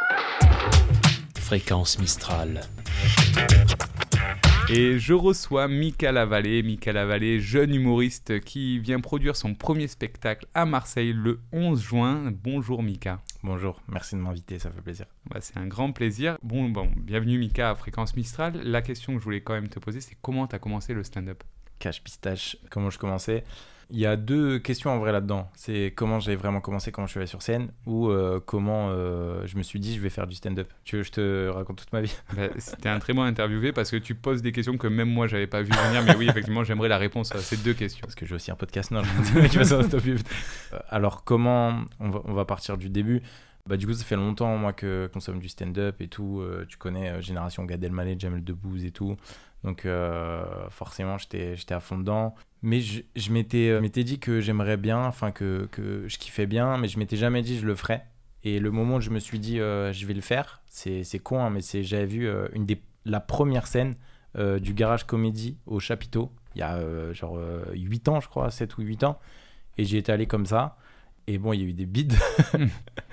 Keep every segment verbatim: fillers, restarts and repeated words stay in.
Fréquence Mistral. Et je reçois Mika Lavallée, Mika Lavallée, jeune humoriste qui vient produire son premier spectacle à Marseille le onze juin. Bonjour Mika. Bonjour, merci de m'inviter, ça fait plaisir. Bah, c'est un grand plaisir. Bon, bon, bienvenue Mika à Fréquence Mistral. La question que je voulais quand même te poser, c'est comment tu as commencé le stand-up ? Cache pistache, comment je commençais ? Il y a deux questions en vrai là-dedans. C'est comment j'ai vraiment commencé, comment je suis allé sur scène, ou euh, comment euh, je me suis dit je vais faire du stand-up. Tu veux que je te raconte toute ma vie ? Bah, c'était un très bon interviewé parce que tu poses des questions que même moi j'avais pas vu venir, mais oui, effectivement, j'aimerais la réponse à ces deux questions. Parce que j'ai aussi un podcast, non, je Alors comment on va, on va partir du début. Bah, du coup, ça fait longtemps moi que je consomme du stand-up et tout. Euh, tu connais euh, Génération Gad Elmaleh, Jamel Debbouze et tout. Donc euh, forcément, j'étais, j'étais à fond dedans. Mais je, je, m'étais, euh, je m'étais dit que j'aimerais bien, enfin que, que je kiffais bien, mais je m'étais jamais dit je le ferais. Et le moment où je me suis dit euh, je vais le faire, c'est, c'est con, hein, mais c'est, j'avais vu euh, une des, la première scène euh, du Garage Comédie au Chapiteau, il y a euh, genre euh, huit ans, je crois, sept ou huit ans. Et j'y étais allé comme ça. Et bon, il y a eu des bides de,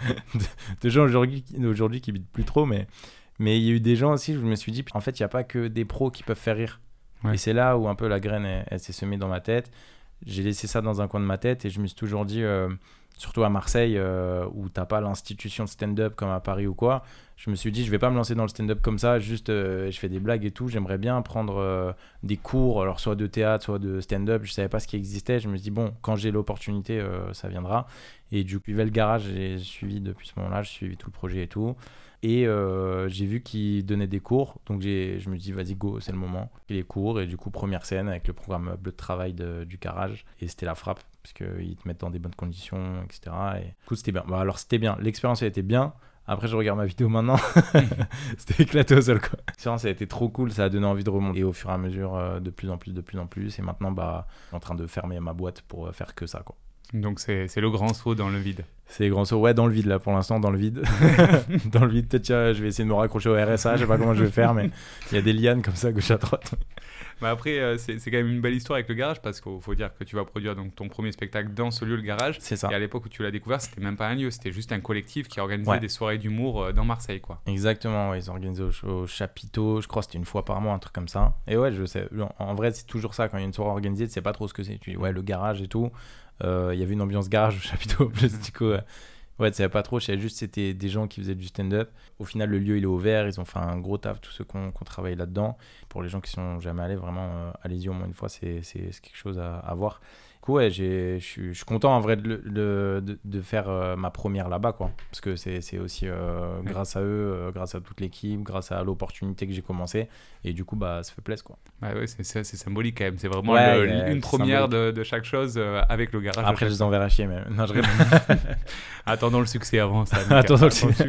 de gens aujourd'hui, aujourd'hui qui bident plus trop, mais, mais il y a eu des gens aussi où je me suis dit, en fait, il n'y a pas que des pros qui peuvent faire rire. Ouais. Et c'est là où un peu la graine, elle, elle s'est semée dans ma tête. J'ai laissé ça dans un coin de ma tête et je me suis toujours dit, euh, surtout à Marseille, euh, où tu n'as pas l'institution de stand-up comme à Paris ou quoi, je me suis dit, je ne vais pas me lancer dans le stand-up comme ça, juste euh, je fais des blagues et tout. J'aimerais bien prendre euh, des cours, alors soit de théâtre, soit de stand-up. Je ne savais pas ce qui existait. Je me suis dit, bon, quand j'ai l'opportunité, euh, ça viendra. Et du coup, je suivais le Garage, j'ai suivi depuis ce moment-là, j'ai suivi tout le projet et tout. Et euh, j'ai vu qu'ils donnaient des cours, donc j'ai, je me dis vas-y go, c'est le moment. Et les cours, et du coup première scène avec le programme bleu de travail de, du Garage, et c'était la frappe, parce qu'ils te mettent dans des bonnes conditions, et cetera. Et du coup c'était bien, bah, alors c'était bien, l'expérience elle était bien. Après je regarde ma vidéo maintenant, c'était éclaté au sol quoi. L'expérience a été trop cool, ça a donné envie de remonter. Et au fur et à mesure, euh, de plus en plus, de plus en plus, et maintenant bah, je suis en train de fermer ma boîte pour faire que ça quoi. Donc c'est, c'est le grand saut dans le vide. C'est le grand saut, ouais, dans le vide là pour l'instant, dans le vide. Dans le vide, peut-être tiens, je vais essayer de me raccrocher au R S A, je sais pas comment je vais faire, mais il y a des lianes comme ça gauche à droite. Bah après, euh, c'est, c'est quand même une belle histoire avec le Garage parce qu'il faut dire que tu vas produire donc, ton premier spectacle dans ce lieu, le Garage. C'est ça. Et à l'époque où tu l'as découvert, c'était même pas un lieu, c'était juste un collectif qui organisait ouais. des soirées d'humour euh, dans Marseille, quoi. Exactement, ouais, ils organisaient au, au Chapiteau, je crois que c'était une fois par mois, un truc comme ça. Et ouais, je sais, en vrai, c'est toujours ça, quand il y a une soirée organisée, tu sais pas trop ce que c'est. Tu dis, ouais, le Garage et tout. Il euh, y avait une ambiance Garage au Chapiteau, plus du coup. Euh, Ouais, tu savais pas trop, je savais juste que c'était des gens qui faisaient du stand-up. Au final, le lieu, il est ouvert, ils ont fait un gros taf, tous ceux qui ont travaillé là-dedans. Pour les gens qui sont jamais allés, vraiment, euh, allez-y au moins une fois, c'est, c'est, c'est quelque chose à, à voir. Du coup, ouais, je suis content en vrai de, de, de, de faire euh, ma première là-bas, quoi. Parce que c'est, c'est aussi euh, grâce à eux, euh, grâce à toute l'équipe, grâce à l'opportunité que j'ai commencé. Et du coup, bah, ça fait plaisir, quoi. Bah ouais, c'est, c'est, c'est symbolique quand même. C'est vraiment ouais, le, yeah, une première de, de chaque chose euh, avec le Garage. Après, je les enverrai chier, mais non, je réponds. Attendons le succès avant ça. Attendons le succès.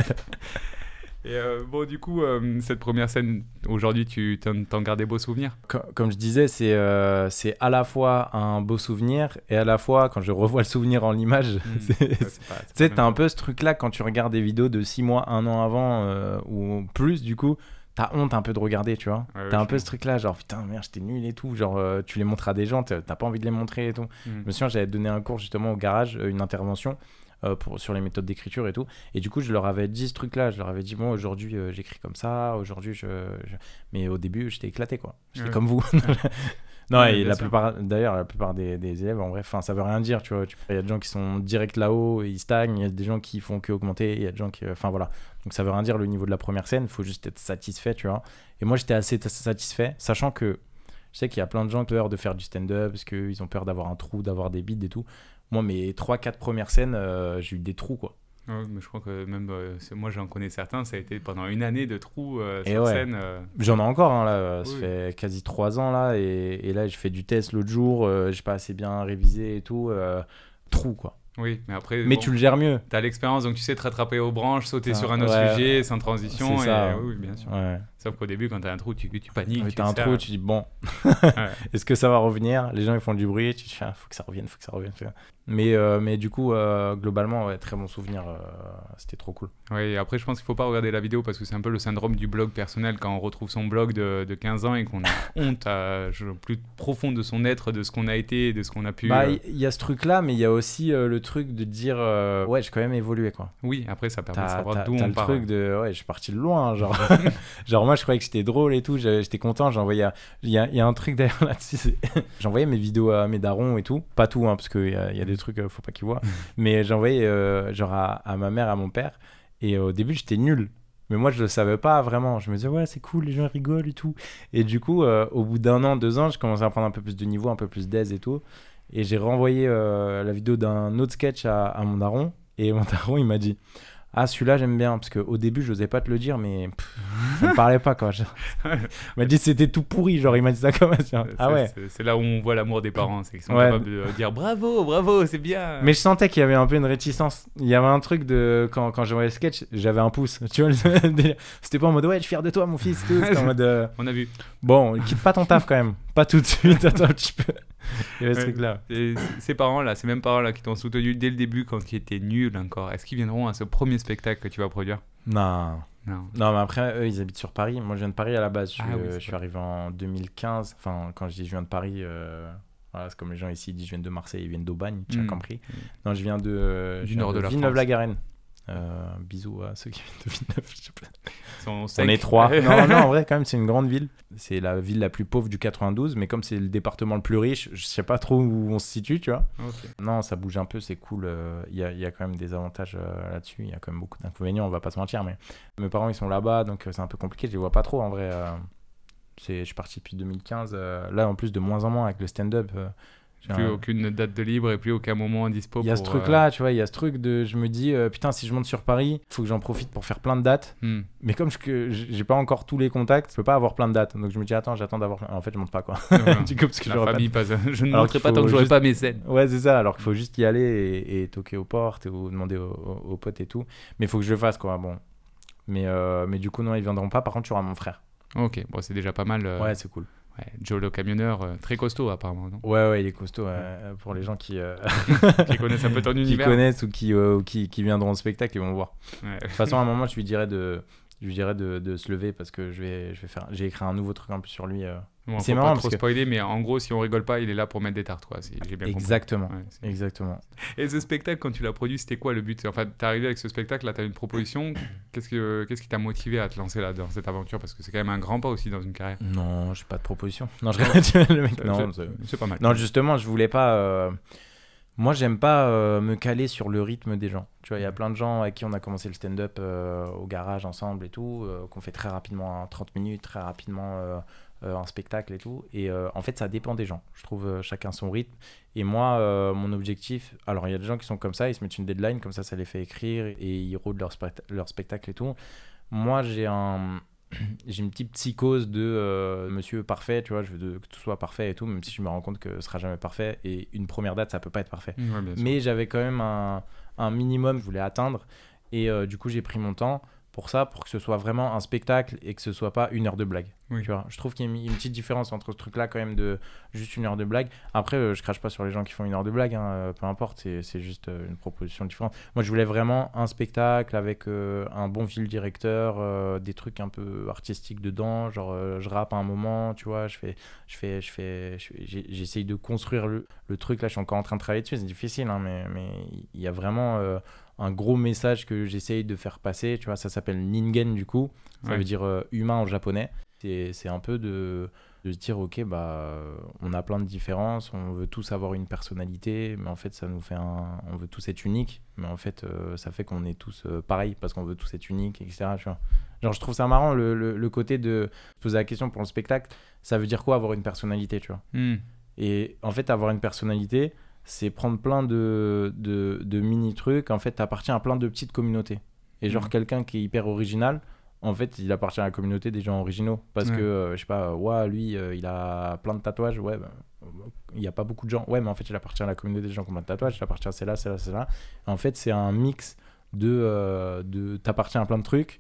Et euh, bon, du coup, euh, cette première scène, aujourd'hui, tu t'en, t'en gardes des beaux souvenirs ? Comme, comme je disais, c'est, euh, c'est à la fois un beau souvenir et à la fois, quand je revois le souvenir en l'image, mmh, c'est, ouais, c'est pas, c'est tu sais, t'as un peu ce truc-là quand tu regardes des vidéos de six mois, un an avant euh, ou plus, du coup, t'as honte un peu de regarder, tu vois. Ouais, t'as ouais, un peu ce truc-là, genre putain, merde, j'étais nul et tout. Genre, euh, tu les montres à des gens, t'as pas envie de les montrer et tout. Mmh. Je me souviens, j'avais donné un cours justement au Garage, euh, une intervention. Euh, pour, sur les méthodes d'écriture et tout, et du coup je leur avais dit ce truc là, je leur avais dit bon aujourd'hui euh, j'écris comme ça, aujourd'hui je, je... mais au début j'étais éclaté quoi, j'étais ouais. comme vous. Non, ouais, et la sûr. plupart d'ailleurs la plupart des, des élèves en vrai, enfin ça veut rien dire, tu vois, il y a des gens qui sont direct là-haut et ils stagnent, il y a des gens qui font que augmenter, il y a des gens qui, enfin voilà, donc ça veut rien dire le niveau de la première scène, il faut juste être satisfait, tu vois, et moi j'étais assez t- satisfait, sachant que je sais qu'il y a plein de gens qui ont peur de faire du stand-up parce qu'ils ont peur d'avoir un trou, d'avoir des bides et tout. Moi, mes trois quatre premières scènes, euh, j'ai eu des trous, quoi. Ouais, mais je crois que même, euh, moi, j'en connais certains, ça a été pendant une année de trous euh, et sur ouais. scène. Euh... J'en ai encore, hein, là. Ça oui. fait quasi trois ans, là. Et, et là, j'ai fait du test l'autre jour. Euh, j'ai pas assez bien révisé et tout. Euh, trous, quoi. Oui, mais après... Mais bon, tu le gères mieux. T'as l'expérience, donc tu sais te rattraper aux branches, sauter ah, sur un autre ouais, sujet, sans transition. C'est et, ça. Oui, bien sûr. Ouais. Sauf qu'au début, quand t'as un trou, tu, tu paniques. Oui, tu t'as un serres. trou, tu dis bon, Ouais. est-ce que ça va revenir? Les gens ils font du bruit, tu te dis ah, faut que ça revienne, faut que ça revienne. Mais, euh, mais du coup, euh, globalement, ouais, très bon souvenir, euh, c'était trop cool. Ouais, et après, je pense qu'il faut pas regarder la vidéo parce que c'est un peu le syndrome du blog personnel quand on retrouve son blog de, de quinze ans et qu'on a honte à, je, plus profond de son être, de ce qu'on a été, de ce qu'on a pu. Bah, euh, il y, y a ce truc-là, mais il y a aussi euh, le truc de dire euh, ouais, j'ai quand même évolué quoi. Oui, après, ça permet de T'as, savoir t'as, d'où t'as on le part. truc de ouais, je suis parti de loin, genre. Genre, moi je croyais que j'étais drôle et tout, j'avais- j'étais content. J'envoyais. Il y a, il y a un truc d'ailleurs là-dessus, c'est- j'envoyais mes vidéos à mes darons et tout. Pas tout, hein, parce qu'il y a, il y a des trucs, euh, faut pas qu'ils voient. Mais j'envoyais euh, genre à, à ma mère, à mon père. Et au début, j'étais nul. Mais moi, je le savais pas vraiment. Je me disais, ouais, c'est cool, les gens rigolent et tout. Et du coup, euh, au bout d'un an, deux ans, je commençais à prendre un peu plus de niveau, un peu plus d'aise et tout. Et j'ai renvoyé euh, la vidéo d'un autre sketch à, à mon daron. Et mon daron, il m'a dit, ah, celui-là, j'aime bien. Parce qu'au début, je n'osais pas te le dire, mais pff, ça me parlait pas, quoi. Genre, il m'a dit, c'était tout pourri. Genre, il m'a dit ça comme ça. Ah C'est- ouais. c'est, c'est là où on voit l'amour des parents, c'est qu'ils sont Ouais. capables de dire bravo, bravo, c'est bien. Mais je sentais qu'il y avait un peu une réticence. Il y avait un truc de. Quand, quand j'ai envoyé le sketch, j'avais un pouce. Tu vois, le délire. C'était pas en mode, ouais, je suis fier de toi, mon fils. Tout. C'était en mode. euh, On a vu. Bon, quitte pas ton taf quand même. Pas tout de suite, attends un petit peu. Il y avait ce Ouais. truc-là. Et c- ces parents-là, ces mêmes parents-là qui t'ont soutenu dès le début quand ils étaient nuls encore, est-ce qu'ils viendront à ce premier spectacle que tu vas produire? Non. Non. Non, mais après, eux, ils habitent sur Paris. Moi, je viens de Paris à la base. Je suis, Ah oui, euh, c'est je suis vrai. arrivé en deux mille quinze. Enfin, quand je dis je viens de Paris, euh, voilà, c'est comme les gens ici disent je viens de Marseille, ils viennent d'Aubagne, tu as Mm. compris. Non, je viens de, euh, Du je viens nord de la Villeneuve-la-Garenne. Euh, bisous à ceux qui viennent de Villeneuve. Je sais pas. Ils sont On secs. est trois. non, non, en vrai, quand même, c'est une grande ville. C'est la ville la plus pauvre du quatre-vingt-douze, mais comme c'est le département le plus riche, je sais pas trop où on se situe, tu vois. Ok. Non, ça bouge un peu, c'est cool. euh, Il y, a, il y a quand même des avantages euh, là-dessus. Il y a quand même beaucoup d'inconvénients, on va pas se mentir. Mais mes parents, ils sont là-bas, donc euh, c'est un peu compliqué. Je les vois pas trop, en vrai. euh, c'est, je suis parti depuis deux mille quinze. euh, là, en plus, de moins en moins avec le stand-up. euh, j'ai Plus un- aucune date de libre et plus aucun moment dispo. Il y a ce pour, euh, truc-là, tu vois, il y a ce truc de... Je me dis, euh, putain, si je monte sur Paris, il faut que j'en profite pour faire plein de dates. hmm. Mais comme je, que j'ai pas encore tous les contacts, je peux pas avoir plein de dates. Donc je me dis, attends, j'attends d'avoir... En fait, je monte pas, quoi. Voilà. Du coup, parce que La j'aurais pas... famille passe. Je ne Alors montrerai qu'il pas tant faut que j'aurai juste- pas mes scènes. Ouais, c'est ça. Alors qu'il faut juste y aller et, et toquer aux portes ou demander aux, aux- aux potes et tout. Mais il faut que je le fasse, quoi. Bon. Mais, euh, mais du coup, non, ils viendront pas. Par contre, tu auras mon frère. Ok, bon, c'est déjà pas mal. euh, Ouais, c'est cool. ouais, Joe le camionneur, euh, très costaud apparemment, non? Ouais, ouais, il est costaud. euh, pour les gens qui, euh, Qui connaissent un peu ton qui univers. connaissent ou qui, euh, ou qui, qui viendront au spectacle, ils vont voir. Ouais. De toute façon, à un moment, je lui dirais de, je lui dirais de, de se lever parce que je vais, je vais faire. J'ai écrit un nouveau truc en plus sur lui. euh. Bon, C'est faut marrant pas parce trop que- spoiler, mais en gros, si on rigole pas, il est là pour mettre des tartes, quoi. Si j'ai bien compris. Exactement. Ouais, c'est- Exactement. Et ce spectacle, quand tu l'as produit, c'était quoi le but? Enfin, t'es arrivé avec ce spectacle, là, t'as une proposition. Qu'est-ce, que, qu'est-ce qui t'a motivé à te lancer là dans cette aventure? Parce que c'est quand même un grand pas aussi dans une carrière. Non, j'ai pas de proposition. Non, je rigole, le mec. Non, c'est, c'est- c'est pas mal. non, justement, je voulais pas. euh, Moi, j'aime pas euh, me caler sur le rythme des gens. Tu vois, il y a plein de gens avec qui on a commencé le stand-up euh, au garage ensemble et tout, euh, qu'on fait très rapidement en trente minutes, très rapidement euh, euh, un spectacle et tout. Et euh, en fait, ça dépend des gens. Je trouve euh, chacun son rythme. Et moi, euh, mon objectif. Alors, il y a des gens qui sont comme ça, ils se mettent une deadline, comme ça, ça les fait écrire et ils rodent leur, spect- leur spectacle et tout. Moi, j'ai un. J'ai une petite psychose de euh, monsieur parfait, tu vois, je veux de- que tout soit parfait et tout, même si je me rends compte que ce sera jamais parfait. Et une première date, ça peut pas être parfait. Ouais, bien sûr. Mais j'avais quand même un, un minimum que je voulais atteindre. Et euh, du coup, j'ai pris mon temps pour ça, pour que ce soit vraiment un spectacle et que ce soit pas une heure de blague. Oui. Tu vois, je trouve qu'il y a une une petite différence entre ce truc-là, quand même, de juste une heure de blague. Après, euh, je crache pas sur les gens qui font une heure de blague, hein, euh, peu importe, c'est, c'est juste euh, une proposition différente. Moi, je voulais vraiment un spectacle avec euh, un bon fil directeur, euh, des trucs un peu artistiques dedans, genre euh, je rappe à un moment, tu vois, je fais, je fais, je fais, je fais- j'ai- j'essaye de construire le, le truc. Là, je suis encore en train de travailler dessus, c'est difficile, hein, mais mais il y a vraiment euh, un gros message que j'essaye de faire passer, tu vois, ça s'appelle Ningen du coup, ça Ouais. veut dire euh, humain en japonais. C'est, c'est un peu de, de se dire, ok, bah, on a plein de différences, on veut tous avoir une personnalité, mais en fait, ça nous fait un... On veut tous être uniques, mais en fait, euh, ça fait qu'on est tous euh, pareils parce qu'on veut tous être uniques, et cetera. Tu vois. Genre, je trouve ça marrant, le, le, le côté de se poser la question pour le spectacle, ça veut dire quoi avoir une personnalité, tu vois. Hmm. Et en fait, avoir une personnalité, c'est prendre plein de, de, de mini-trucs. En fait, t'appartiens à plein de petites communautés. Et genre, Mhm. quelqu'un qui est hyper original, en fait, il appartient à la communauté des gens originaux. Parce Ouais. que, euh, je sais pas, ouais, lui, euh, il a plein de tatouages. Ouais, ben, il n'y a pas beaucoup de gens. Ouais, mais en fait, il appartient à la communauté des gens qui ont plein de tatouages. Il appartient à celle-là, celle-là, celle-là. En fait, c'est un mix de... euh, de t'appartiens à plein de trucs.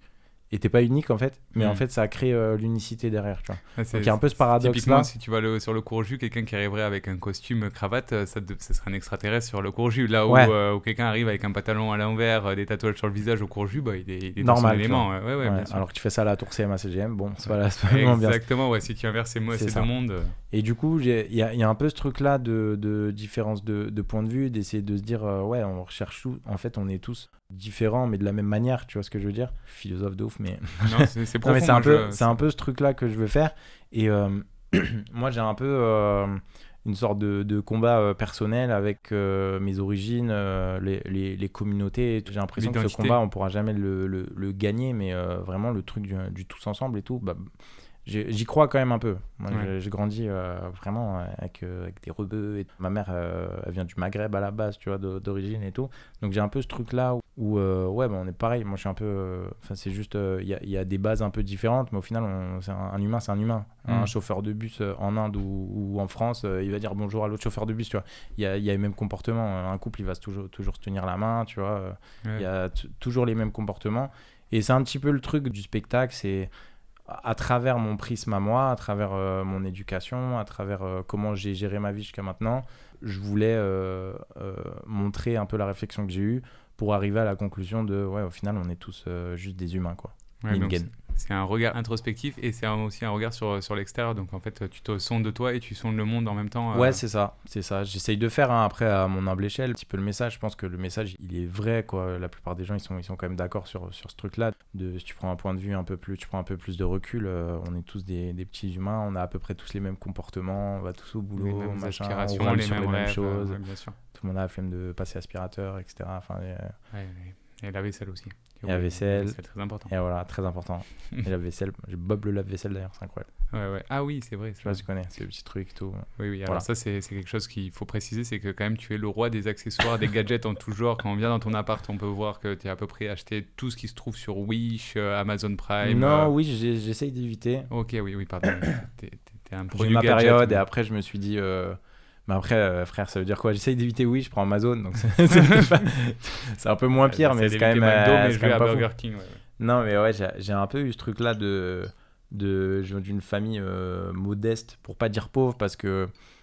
et t'es pas unique en fait, mais Mm. en fait ça crée euh, l'unicité derrière, tu vois. Ouais, c'est- Donc il y a un peu ce paradoxe Typiquement, là. si tu vas le- sur le cours jus, quelqu'un qui arriverait avec un costume cravate, euh, ça, de- ça serait un extraterrestre sur le cours jus. Là où, Ouais. euh, où quelqu'un arrive avec un pantalon à l'envers, euh, des tatouages sur le visage au cours jus, bah, il est, il est Normal, dans son tu élément. vois. Ouais, ouais, ouais, Ouais, bien sûr. alors que tu fais ça à la tour C M A C G M, bon, c'est pas, la- c'est pas vraiment bien. Exactement, ouais, si tu inverses ces, mo- C'est ces ça. deux mondes. euh, Et du coup, j'ai- il y a, il y a un peu ce truc-là de, de différence de, de point de vue, d'essayer de se dire, euh, ouais, on recherche tout. En fait, on est tous différents, mais de la même manière, tu vois ce que je veux dire ? Philosophe de ouf, mais. Non, c'est c'est Non, profond. mais c'est un, moi, peu, je- c'est un peu ce truc-là que je veux faire. Et euh, moi, j'ai un peu euh, une sorte de, de combat euh, personnel avec euh, mes origines, euh, les, les, les communautés. J'ai l'impression que ce L'identité. combat, on pourra jamais le, le, le gagner, mais euh, vraiment le truc du, du tous ensemble et tout, bah, j'ai- j'y crois quand même un peu. Moi, Ouais. j'ai- j'ai grandi euh, vraiment avec, euh, avec des rebeux. Et ma mère, euh, elle vient du Maghreb à la base, tu vois, de- d'origine et tout. Donc j'ai un peu ce truc-là où, où, euh, ouais, bah, on est pareil. Moi, je suis un peu. euh, Enfin, c'est juste, il y, a, y a des bases un peu différentes, mais au final, on- c'est un, un humain, c'est un humain. Mm. Un chauffeur de bus euh, en Inde ou, ou en France, euh, il va dire bonjour à l'autre chauffeur de bus, tu vois. Il y a, il y a les mêmes comportements. Un couple, il va se toujours, toujours se tenir la main, tu vois. euh, Il Ouais. y a t- toujours les mêmes comportements. Et c'est un petit peu le truc du spectacle, c'est à travers mon prisme à moi, à travers euh, mon éducation, à travers euh, comment j'ai géré ma vie jusqu'à maintenant, je voulais euh, euh, montrer un peu la réflexion que j'ai eue pour arriver à la conclusion de, ouais, au final, on est tous euh, juste des humains, quoi. Ouais, donc Ningen. c'est- c'est un regard introspectif et c'est un- aussi un regard sur, sur l'extérieur. Donc en fait, tu te sondes de toi et tu sondes le monde en même temps. euh, Ouais, c'est ça, c'est ça. J'essaye de faire, hein, après, à mon humble échelle, un petit peu le message. Je pense que le message, il est vrai, quoi. La plupart des gens, ils sont, ils sont quand même d'accord sur, sur ce truc-là. De, si tu prends un point de vue un peu plus, tu prends un peu plus de recul, euh, on est tous des, des petits humains, on a à peu près tous les mêmes comportements, on va tous au les boulot, mêmes machin, on aspirations, râle les sur mêmes les mêmes rêves, choses. euh, ouais, bien sûr. Tout le monde a la flemme de passer aspirateur, et cetera. Enfin, et, Ouais, et, et la vaisselle aussi. Et la vaisselle. C'est très important. et voilà, très important. Et la vaisselle, j'ai Bob le lave-vaisselle d'ailleurs, c'est incroyable. Ouais, ouais. Ah oui, c'est vrai. Je sais pas si tu connais, c'est le petit truc et tout. Oui, oui. Alors Voilà. ça, c'est c'est quelque chose qu'il faut préciser, c'est que quand même, tu es le roi des accessoires, des gadgets en tout genre. Quand on vient dans ton appart, on peut voir que tu as à peu près acheté tout ce qui se trouve sur Wish, euh, Amazon Prime. non, euh, oui, j'ai- j'essaye d'éviter. Ok, oui, oui, pardon. T'es t'es- t'es un J'ai eu produit ma gadget. période mais- et après je me suis dit euh, mais après euh, frère ça veut dire quoi, j'essaye d'éviter oui je prends Amazon donc c'est c'est pas- c'est un peu moins pire mais J'essaie c'est quand même, d'éviter McDo, euh, mais c'est je quand vais même à pas fou. Burger King. ouais, ouais. Non mais ouais j'ai j'ai un peu eu ce truc là de de je viens d'une famille euh, modeste pour pas dire pauvre parce que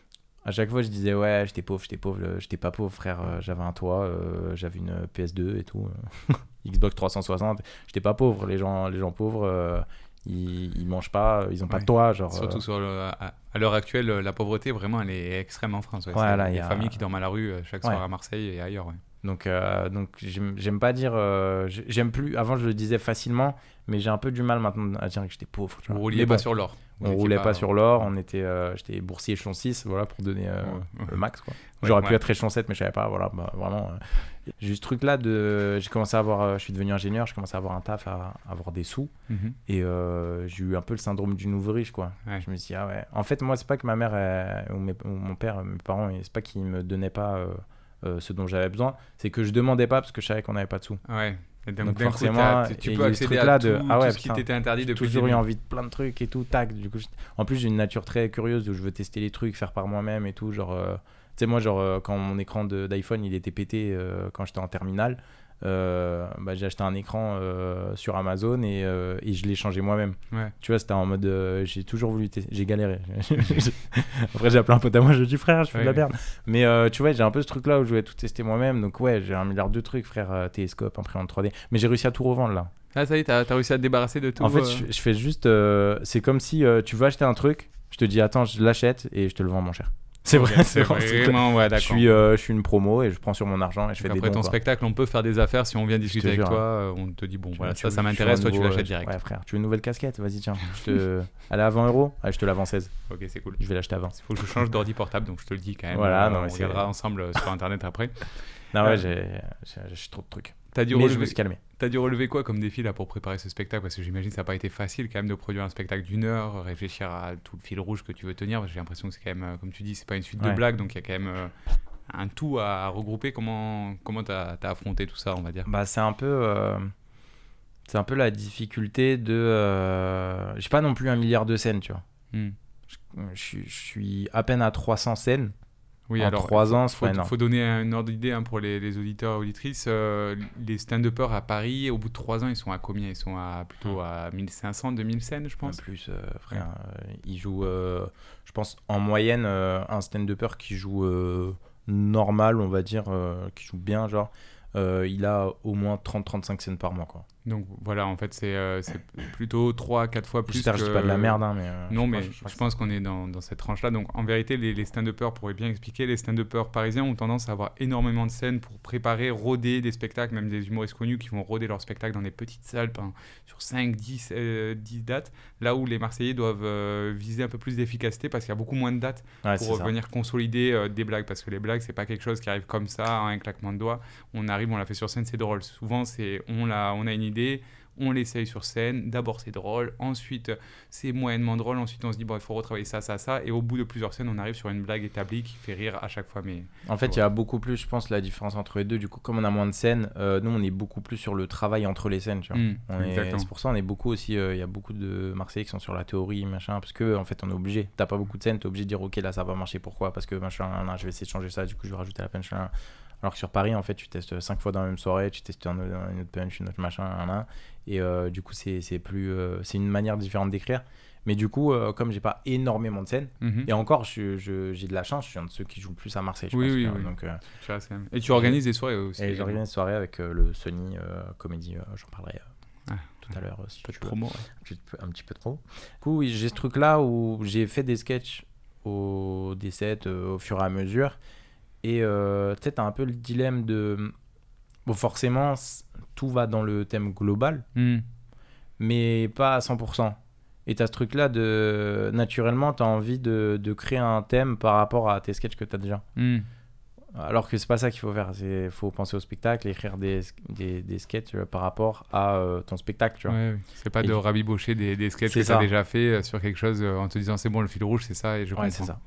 à chaque fois je disais ouais j'étais pauvre j'étais pauvre euh, j'étais pas pauvre frère, euh, j'avais un toit, euh, j'avais une P S deux et tout, euh, Xbox trois cent soixante, j'étais pas pauvre. Les gens les gens pauvres euh, ils, ils mangent pas, ils ont pas Ouais. de toit genre Surtout euh, sur le- à, à l'heure actuelle, la pauvreté, vraiment, elle est extrême en France. Ouais. Ouais, C'est là, des y a- familles qui dorment à la rue euh, chaque Ouais. soir à Marseille et ailleurs. Ouais. Donc, euh, donc j'aime j'aime pas dire. euh, j'ai- j'aime plus. Avant, je le disais facilement, mais j'ai un peu du mal maintenant à dire que j'étais pauvre. Tu Vous vois. rouliez Mais pas bon, sur l'or. Vous on étiez roulait pas, sur l'or. On était, euh, j'étais boursier échelon six, voilà, pour donner euh, Ouais. le max. Quoi. Ouais, J'aurais ouais. pu être échelon sept, mais je savais pas. Voilà, bah, vraiment. euh, j'ai eu ce truc-là de. J'ai commencé à avoir. euh, je suis devenu ingénieur. Je commençais à avoir un taf, à, à avoir des sous, Mhm. et euh, j'ai eu un peu le syndrome du nouveau riche, quoi. Ouais. Je me suis dit ah ouais. En fait, moi, c'est pas que ma mère elle- ou, mes- ou mon père, mes parents, c'est pas qu'ils me donnaient pas. euh, euh, ce dont j'avais besoin, c'est que je demandais pas parce que je savais qu'on n'avait pas de sous. Ouais. Et donc, Donc d'un coup, forcément, t'as- tu et peux il y a eu ce accéder truc-là à tout, de- ah ouais, tout ce qui putain, t'était interdit J'ai depuis le toujours eu début. envie de plein de trucs et tout, tac. Du coup, je- en plus, j'ai une nature très curieuse où je veux tester les trucs, faire par moi-même et tout. Genre, euh, tu sais, moi, genre, euh, quand mon écran de- d'iPhone il était pété euh, quand j'étais en terminale, euh, bah, j'ai acheté un écran euh, sur Amazon et, euh, et je l'ai changé moi-même. Ouais. Tu vois, c'était en mode, euh, j'ai toujours voulu tester, j'ai galéré. Après, j'ai appelé un pote à moi, je lui ai dit, frère, je fais de la Ouais. merde. Mais euh, tu vois, j'ai un peu ce truc-là où je voulais tout tester moi-même. Donc, ouais, j'ai un milliard de trucs, frère, euh, télescope, imprimante trois D. Mais j'ai réussi à tout revendre là. Ah, ça y est, t'as t'as réussi à te débarrasser de tout. En fait, euh, je, je fais juste. euh, c'est comme si euh, tu veux acheter un truc, je te dis attends, je l'achète et je te le vends moins cher. C'est ok, vrai, C'est vraiment ce truc-là. vraiment, ouais, Je d'accord. suis, euh, je suis une promo et je prends sur mon argent et je fais Donc des après dons. ton quoi. spectacle, on peut faire des affaires si on vient discuter avec jure, toi. hein. euh, On te dit, bon, Tu voilà, vois, ça, tu ça veux- m'intéresse, tu toi, veux tu un nouveau, l'achètes euh, direct. Ouais, frère, tu veux une nouvelle casquette? Vas-y, tiens. Je te... Elle est à vingt euros. Allez, je te la vends seize. Ok, c'est cool. Je vais l'acheter à vingt. Il faut que je change d'ordi portable, donc je te le dis quand même. Voilà, Euh, non, mais on c'est- regardera ensemble euh, sur internet après. Non, Ouais. ouais, j'ai, j'ai, j'ai trop de trucs. T'as dû, Mais je relever... me suis calmé. T'as dû relever quoi comme défi là pour préparer ce spectacle? Parce que j'imagine que ça n'a pas été facile quand même de produire un spectacle d'une heure, réfléchir à tout le fil rouge que tu veux tenir. Parce que j'ai l'impression que c'est quand même, euh, comme tu dis, c'est pas une suite de Ouais. blagues, donc il y a quand même euh, un tout à, à regrouper. Comment comment t'as as affronté tout ça, on va dire? Bah, c'est un peu. euh, C'est un peu la difficulté de. euh, J'ai pas non plus un milliard de scènes, tu vois. Hmm. Je, je suis- je suis à peine à trois cents scènes. Oui, en alors, trois ans, c'est faut, pas énorme. faut donner un ordre d'idée hein, pour les, les auditeurs et auditrices. Euh, les stand-uppers à Paris, au bout de trois ans, ils sont à combien? Ils sont à, plutôt à mille cinq cents, deux mille scènes, je pense. En plus, euh, frère, euh, ils jouent, euh, je pense, en moyenne, euh, un stand-upper qui joue euh, normal, on va dire, euh, qui joue bien, genre, euh, il a au moins trente à trente-cinq scènes par mois, quoi. Donc voilà, en fait, c'est, euh, c'est plutôt trois à quatre fois plus. J'espère que je dis pas de la merde, hein, mais... Euh, non, je mais pense, je, je, pense pense qu'on est dans, dans cette tranche-là. Donc en vérité, les, les stand-uppers, pourraient bien expliquer, les stand-uppers parisiens ont tendance à avoir énormément de scènes pour préparer, rôder des spectacles, même des humoristes connus qui vont rôder leurs spectacles dans des petites salles pendant, sur cinq, dix, euh, dix dates, là où les Marseillais doivent euh, viser un peu plus d'efficacité parce qu'il y a beaucoup moins de dates ouais, pour venir consolider euh, des blagues, parce que les blagues, c'est pas quelque chose qui arrive comme ça, hein, un claquement de doigts. On arrive, on l'a fait sur scène, c'est drôle. Souvent, c'est, on, l'a, on a une idée, on l'essaye sur scène, d'abord c'est drôle, ensuite c'est moyennement drôle, ensuite on se dit bon il faut retravailler ça, ça, ça, et au bout de plusieurs scènes on arrive sur une blague établie qui fait rire à chaque fois. Mais en fait il ouais. y a beaucoup plus, je pense, la différence entre les deux, du coup comme on a moins de scènes, euh, nous on est beaucoup plus sur le travail entre les scènes, tu vois. Mmh, on est, c'est pour ça on est beaucoup aussi, il euh, y a beaucoup de Marseillais qui sont sur la théorie, machin, parce que en fait on est obligé, t'as pas beaucoup de scènes, t'es obligé de dire ok là ça va marcher, pourquoi, parce que machin, là, je vais essayer de changer ça, du coup je vais rajouter la punch. Là. Alors que sur Paris, en fait, tu testes cinq fois dans la même soirée, tu testes un, une autre punch, une autre machin, là, là, et euh, du coup, c'est, c'est, plus, euh, c'est une manière différente d'écrire. Mais du coup, euh, comme j'ai pas énormément de scènes, mmh. et encore, je, je, j'ai de la chance, je suis un de ceux qui jouent le plus à Marseille, je oui, pense. Oui, que, oui. Donc, euh, tu vois, et tu organises des soirées aussi. Et j'organise des soirées avec euh, le Sony euh, Comédie, euh, j'en parlerai euh, ah, tout ouais. à l'heure. Si un peu de veux. promo, ouais. un, petit peu, un petit peu de promo. Du coup, oui, j'ai ce truc-là où j'ai fait des sketchs au D sept euh, au fur et à mesure. Et euh, tu sais, t'as un peu le dilemme de... Bon, forcément, tout va dans le thème global, mmh. mais pas à cent pour cent. Et t'as ce truc-là de... Naturellement, t'as envie de, de créer un thème par rapport à tes sketchs que t'as déjà. Mmh. Alors que c'est pas ça qu'il faut faire. Il faut penser au spectacle, écrire des, des, des sketchs par rapport à euh, ton spectacle, tu vois. Ouais, c'est pas et de rabibocher des, des sketchs que ça. t'as déjà fait sur quelque chose en te disant c'est bon, le fil rouge, c'est ça, et je ouais, comprends. c'est ça.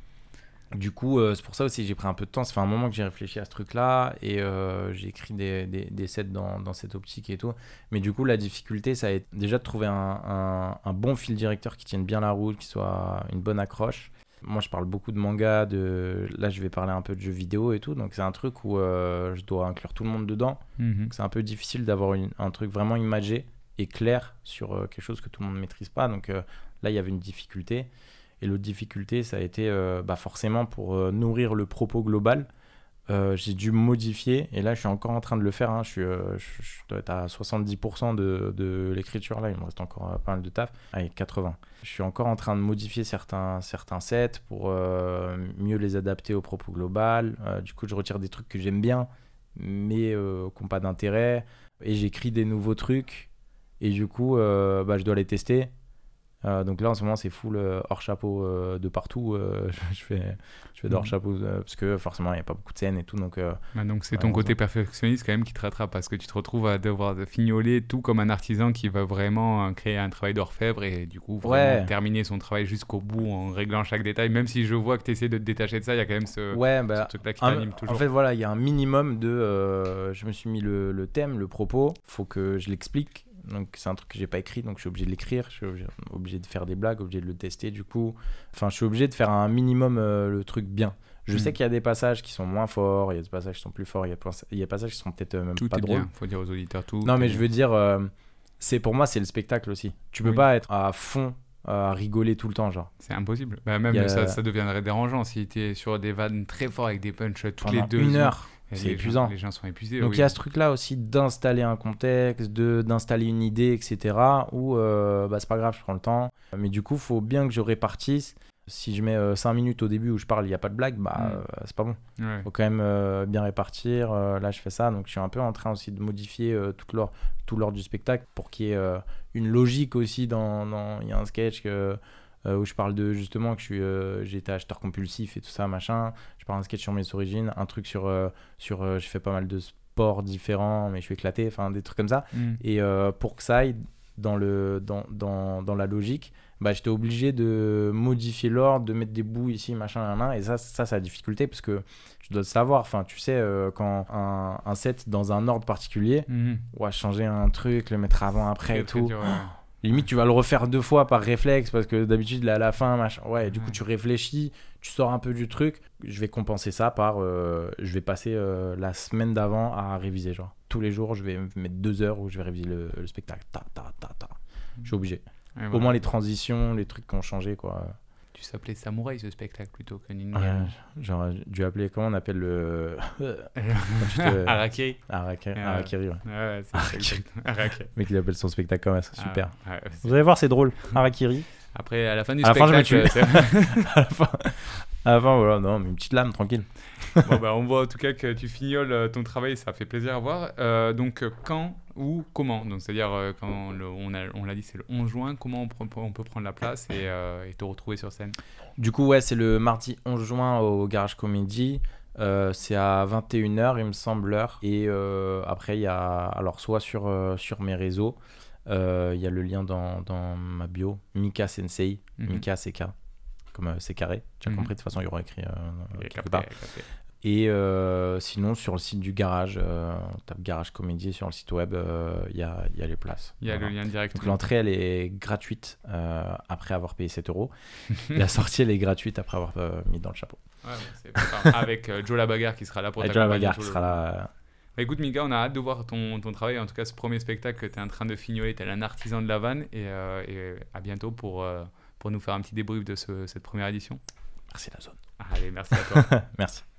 Du coup, euh, c'est pour ça aussi que j'ai pris un peu de temps. Ça fait un moment que j'ai réfléchi à ce truc-là et euh, j'ai écrit des, des, des sets dans, dans cette optique et tout. Mais du coup, la difficulté, ça a été déjà de trouver un, un, un bon fil directeur qui tienne bien la route, qui soit une bonne accroche. Moi, je parle beaucoup de manga, de... là, je vais parler un peu de jeux vidéo et tout. Donc, c'est un truc où euh, je dois inclure tout le monde dedans. Mmh. Donc, c'est un peu difficile d'avoir une, un truc vraiment imagé et clair sur euh, quelque chose que tout le monde ne maîtrise pas. Donc, euh, là, il y avait une difficulté. Et l'autre difficulté, ça a été euh, bah forcément pour euh, nourrir le propos global. Euh, j'ai dû modifier, et là je suis encore en train de le faire. Hein. Je, suis, euh, je, je dois être à soixante-dix pour cent de, de l'écriture, là il me reste encore euh, pas mal de taf. Allez, quatre-vingts. Je suis encore en train de modifier certains, certains sets pour euh, mieux les adapter au propos global. Euh, du coup, je retire des trucs que j'aime bien, mais euh, qui n'ont pas d'intérêt. Et j'écris des nouveaux trucs, et du coup, euh, bah, je dois les tester. Euh, donc là en ce moment c'est full euh, hors chapeau euh, de partout. euh, je fais je fais de hors chapeau euh, parce que forcément il n'y a pas beaucoup de scènes et tout, donc euh, ah, donc c'est ton côté perfectionniste quand même qui te rattrape, parce que tu te retrouves à devoir fignoler tout comme un artisan qui va vraiment créer un travail d'orfèvre et du coup vraiment ouais. terminer son travail jusqu'au bout en réglant chaque détail. Même si je vois que tu essaies de te détacher de ça, il y a quand même ce, ouais, bah, ce truc là qui un, t'anime toujours. En fait voilà, il y a un minimum de euh, je me suis mis le, le thème, le propos, faut que je l'explique. Donc c'est un truc que j'ai pas écrit, donc je suis obligé de l'écrire, je suis obligé, obligé de faire des blagues, obligé de le tester du coup. Enfin, je suis obligé de faire un minimum euh, le truc bien. Je mmh. sais qu'il y a des passages qui sont moins forts, il y a des passages qui sont plus forts, il y a, il y a des passages qui sont peut-être euh, même tout pas est drôles. Bien. Faut dire aux auditeurs tout. Non, mais bien. je veux dire, euh, c'est pour moi c'est le spectacle aussi. Tu peux oui. pas être à fond à rigoler tout le temps, genre. C'est impossible. Bah, même a... ça, ça deviendrait dérangeant si t'es sur des vannes très forts avec des punchs toutes pendant les deux une heure. Et c'est les épuisant. Gens, les gens sont épuisés. Donc il oui. y a ce truc-là aussi d'installer un contexte, de, d'installer une idée, et cetera. Où euh, bah, c'est pas grave, je prends le temps. Mais du coup, il faut bien que je répartisse. Si je mets euh, cinq minutes au début où je parle, il n'y a pas de blague, bah mm. euh, c'est pas bon. Il ouais. faut quand même euh, bien répartir. Euh, là, je fais ça. Donc je suis un peu en train aussi de modifier euh, tout, l'ordre, tout l'ordre du spectacle pour qu'il y ait euh, une logique aussi. Dans, dans... Il y a un sketch que. Euh, où je parle de justement que je suis, euh, j'ai été acheteur compulsif et tout ça, machin. Je parle un sketch sur mes origines, un truc sur, euh, sur euh, je fais pas mal de sports différents, mais je suis éclaté, enfin des trucs comme ça. Mm. Et euh, pour que ça aille dans, le, dans, dans, dans la logique, bah, j'étais obligé de modifier l'ordre, de mettre des bouts ici, machin, là, là. Et ça, ça, c'est la difficulté parce que tu dois le savoir. Enfin, tu sais, euh, quand un, un set dans un ordre particulier, mm. ouais, changer un truc, le mettre avant, après très, et tout. Dur, ouais. Limite, tu vas le refaire deux fois par réflexe parce que d'habitude, là, à la fin, machin. Ouais, du coup, Ouais. tu réfléchis, tu sors un peu du truc. Je vais compenser ça par. euh, je vais passer euh, la semaine d'avant à réviser. Genre, tous les jours, je vais mettre deux heures où je vais réviser le, le spectacle. Ta, ta, ta, ta. Je suis obligé. Et Au voilà. moins, les transitions, les trucs qui ont changé, quoi. Tu s'appelais Samouraï ce spectacle plutôt que Ninja. Ouais, genre, dû appeler. Comment on appelle le. Quand tu te- Harakiri. Harakiri, Ouais. Harakiri, ouais. Ouais, c'est Harakiri. exact. Harakiri. Le mec, il appelle son spectacle comme ça. Super. Ah, ouais, c'est- Vous allez voir, c'est drôle. Harakiri. Après, à la fin du À la fin, je me spectacle, tue. c'est- à la fin, à la fin, voilà, non, mais une petite lame, tranquille. bon, bah, on voit en tout cas que tu fignoles euh, ton travail, ça fait plaisir à voir. Euh, donc, euh, quand ou comment? Donc, c'est-à-dire, euh, quand le- on, a- on l'a dit, c'est le onze juin, comment on, pr- on peut prendre la place et, euh, et te retrouver sur scène? Du coup, ouais, c'est le mardi onze juin au Garage Comédie. Euh, c'est à vingt et une heures, il me semble, l'heure. Et euh, après, il y a, alors, soit sur, euh, sur mes réseaux, euh, il y a le lien dans, dans ma bio, Mika Sensei, Mhm. Mika C K, comme euh, c'est carré. Tu as Mhm. compris, de toute façon, il y aura écrit euh, Et quelque capté, part. capté. Et euh, sinon, sur le site du Garage, euh, on tape Garage Comédie sur le site web, euh, il y, a, il y a les places. Il y a Voilà. le lien direct. Donc l'entrée, elle est gratuite euh, après avoir payé sept euros. La sortie, elle est gratuite après avoir euh, mis dans le chapeau. Ouais, bon, c'est pas grave. Avec euh, Joe Labagarre qui sera là pour Et Joe la t'accompagner bagarre tout qui le sera long. là. Bah, écoute, Mika, on a hâte de voir ton, ton travail. En tout cas, ce premier spectacle que tu es en train de fignoler, tu es un artisan de la vanne. Et, euh, et à bientôt pour, euh, pour nous faire un petit débrief de ce- cette première édition. Merci la zone. Allez, merci à toi. Merci.